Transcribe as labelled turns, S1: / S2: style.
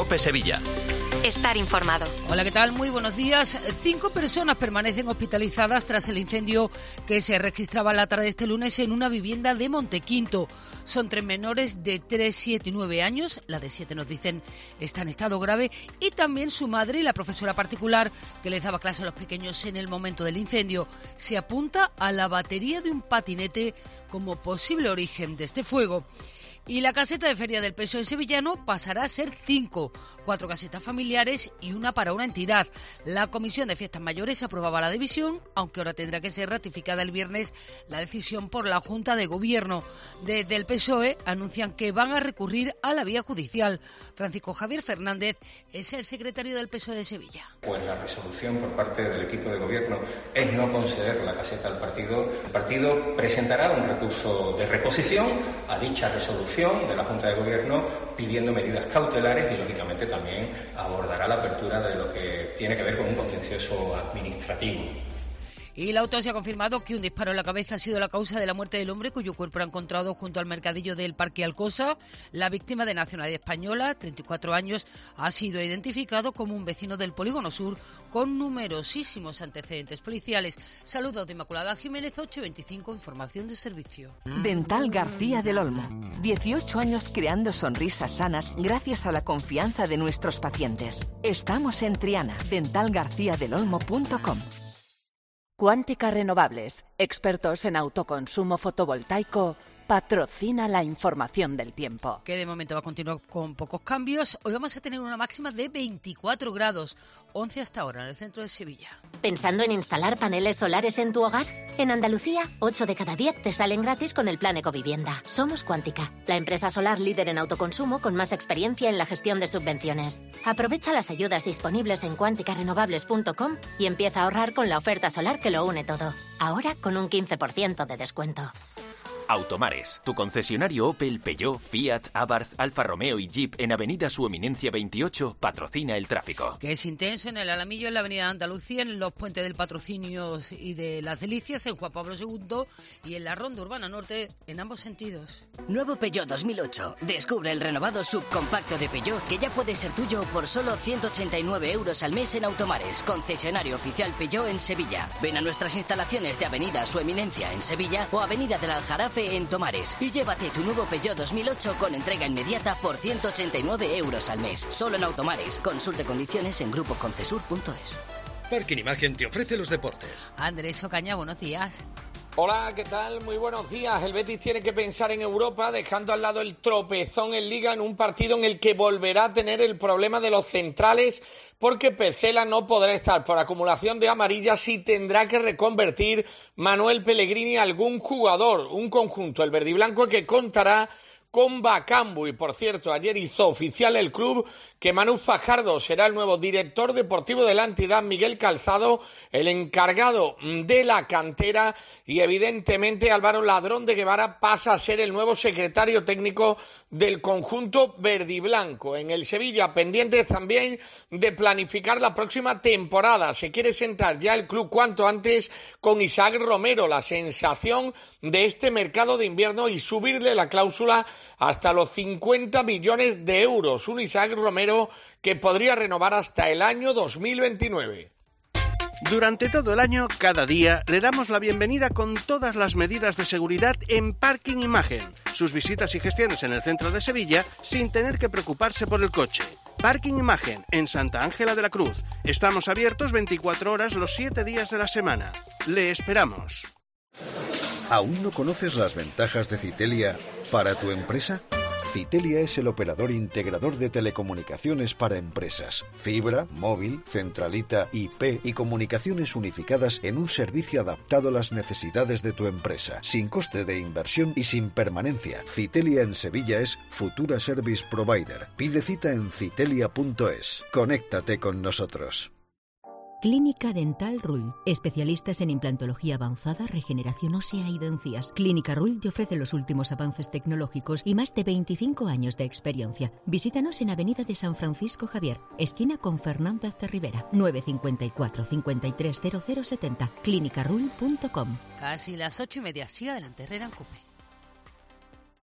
S1: COPE Sevilla.
S2: Estar informado.
S3: Hola, ¿qué tal? Muy buenos días. 5 personas permanecen hospitalizadas tras el incendio que se registraba la tarde de este lunes en una vivienda de Montequinto. Son 3 menores de 3, 7 y 9 años. La de 7 nos dicen está en estado grave. Y también su madre y la profesora particular que les daba clase a los pequeños en el momento del incendio. Se apunta a la batería de un patinete como posible origen de este fuego. Y la caseta de feria del PSOE sevillano pasará a ser 5, 4 casetas familiares y una para una entidad. La Comisión de Fiestas Mayores aprobaba la división, aunque ahora tendrá que ser ratificada el viernes la decisión por la Junta de Gobierno. Desde el PSOE anuncian que van a recurrir a la vía judicial. Francisco Javier Fernández es el secretario del PSOE de Sevilla.
S4: Pues la resolución por parte del equipo de gobierno es no conceder la caseta al partido. El partido presentará un recurso de reposición a dicha resolución de la Junta de Gobierno pidiendo medidas cautelares y, lógicamente, también abordará la apertura de lo que tiene que ver con un contencioso administrativo.
S3: Y la autopsia ha confirmado que un disparo en la cabeza ha sido la causa de la muerte del hombre cuyo cuerpo era encontrado junto al mercadillo del Parque Alcosa. La víctima, de nacionalidad española, 34 años, ha sido identificado como un vecino del Polígono Sur con numerosísimos antecedentes policiales. Saludos de Inmaculada Jiménez, 8:25, información de servicio.
S5: Dental García del Olmo. 18 años creando sonrisas sanas gracias a la confianza de nuestros pacientes. Estamos en Triana. dentalgarciadelolmo.com.
S6: Cuántica Renovables, expertos en autoconsumo fotovoltaico, patrocina la información del tiempo.
S3: Que de momento va a continuar con pocos cambios. Hoy vamos a tener una máxima de 24 grados, 11 hasta ahora en el centro de Sevilla.
S7: ¿Pensando en instalar paneles solares en tu hogar? En Andalucía, 8 de cada 10 te salen gratis con el plan Ecovivienda. Somos Cuántica, la empresa solar líder en autoconsumo con más experiencia en la gestión de subvenciones. Aprovecha las ayudas disponibles en cuanticarenovables.com y empieza a ahorrar con la oferta solar que lo une todo. Ahora con un 15% de descuento.
S1: Automares, tu concesionario Opel, Peugeot, Fiat, Abarth, Alfa Romeo y Jeep en Avenida Su Eminencia 28 patrocina el tráfico.
S3: Que es intenso en el Alamillo, en la Avenida Andalucía, en los puentes del Patrocinio y de las Delicias, en Juan Pablo II y en la Ronda Urbana Norte, en ambos sentidos.
S8: Nuevo Peugeot 2008. Descubre el renovado subcompacto de Peugeot que ya puede ser tuyo por solo 189 euros al mes en Automares, concesionario oficial Peugeot en Sevilla. Ven a nuestras instalaciones de Avenida Su Eminencia en Sevilla o Avenida del Aljarafe en Tomares y llévate tu nuevo Peugeot 2008 con entrega inmediata por 189 euros al mes. Solo en Automares. Consulte condiciones en grupoconcesur.es.
S9: Parking Imagen te ofrece los deportes.
S3: Andrés Ocaña, buenos días.
S10: Hola, ¿qué tal? Muy buenos días. El Betis tiene que pensar en Europa, dejando al lado el tropezón en Liga en un partido en el que volverá a tener el problema de los centrales, porque Petzela no podrá estar por acumulación de amarillas y tendrá que reconvertir Manuel Pellegrini a algún jugador. Un conjunto, el verdiblanco, que contará con Bakambu. Y, por cierto, ayer hizo oficial el club que Manu Fajardo será el nuevo director deportivo de la entidad, Miguel Calzado, el encargado de la cantera, y evidentemente Álvaro Ladrón de Guevara pasa a ser el nuevo secretario técnico del conjunto verdiblanco. En el Sevilla, pendientes también de planificar la próxima temporada. Se quiere sentar ya el club cuanto antes con Isaac Romero, la sensación de este mercado de invierno, y subirle la cláusula hasta los 50 millones de euros. Un Isaac Romero que podría renovar hasta el año 2029.
S11: Durante todo el año, cada día, le damos la bienvenida con todas las medidas de seguridad en Parking Imagen. Sus visitas y gestiones en el centro de Sevilla sin tener que preocuparse por el coche. Parking Imagen, en Santa Ángela de la Cruz. Estamos abiertos 24 horas los 7 días de la semana. Le esperamos.
S12: ¿Aún no conoces las ventajas de Citelia para tu empresa? Citelia es el operador integrador de telecomunicaciones para empresas. Fibra, móvil, centralita, IP y comunicaciones unificadas en un servicio adaptado a las necesidades de tu empresa, sin coste de inversión y sin permanencia. Citelia en Sevilla es Futura Service Provider. Pide cita en citelia.es. Conéctate con nosotros.
S13: Clínica Dental Rull. Especialistas en implantología avanzada, regeneración ósea y encías. Clínica Rull te ofrece los últimos avances tecnológicos y más de 25 años de experiencia. Visítanos en Avenida de San Francisco Javier, esquina con Fernández de Rivera, 954 530070. clinicarull.com.
S3: Casi las 8:30. Siga adelante, Herrera en COPE.